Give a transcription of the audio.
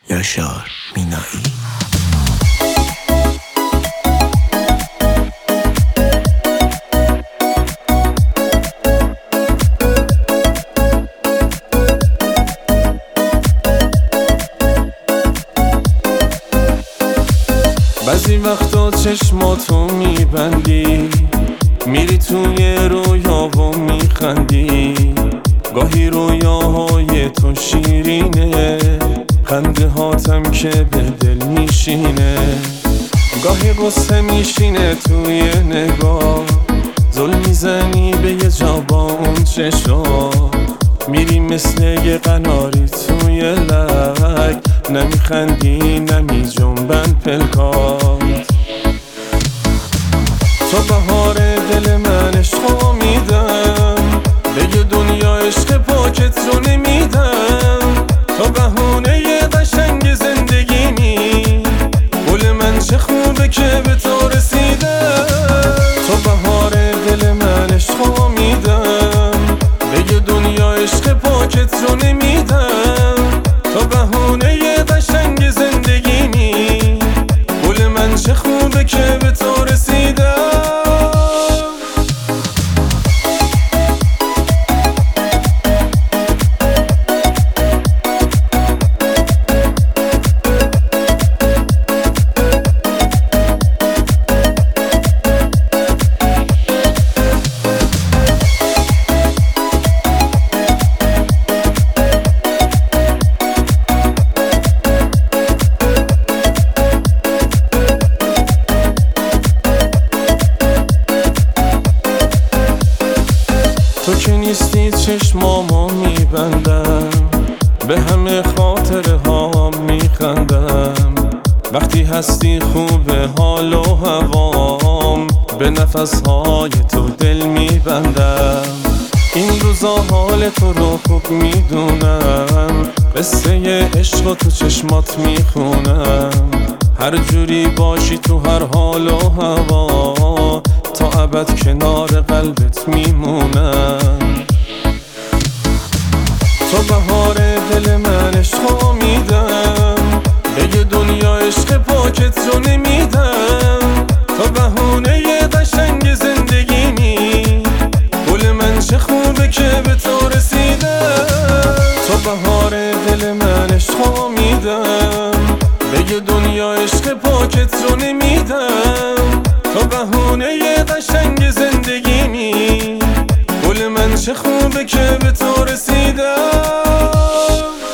یاشار مینایی. بعضی وقتا چشماتو میبندی، میری توی رویا و میخندی. گاهی رویاهای تو شیرینه، خنده هاتم که به دل میشینه. گاهی قصه میشینه توی نگاه، زل میزنی به یه جا با اون چشا. میری مثل یه قناری توی لک، نمیخندی نمی جنبن پلکات. تو بهار دل من عشقو میدم، به یه دنیا عشق پاکت رو نمیدم. تو بهونه یه قشنگ زندگیمی، گل من چه خوبه که به تو رسیدم. تو بهار دل من عشقو میدم، به یه دنیا عشق پاکت رو نمیدم. تو بهونه یه قشنگ زندگیمی، گل من چه خوبه که به تو رسیدم. تو که نیستی چشمامو میبندم، به همه خاطره ها میخندم. وقتی هستی خوبه حال و هوام، به نفسهای تو دل میبندم. این روزا حال تو رو خوب میدونم، قصه عشق تو چشمات میخونم. هر جوری باشی تو هر حال و هوا، تا ابد کنار قلبت میمونم. تو بهار دل من عشقو میدم، به یه دنیا عشق پاکت رو نمیدم. تو بهونه یه قشنگ زندگیمی، گل من چه خوبه که به تو رسیدم. تو بهار دل من عشقو میدم، به یه دنیا عشق پاکت رو نمیدم. تو بهونه یه قشنگ زندگیمی، گل من چه خوبه که به تو رسیدم.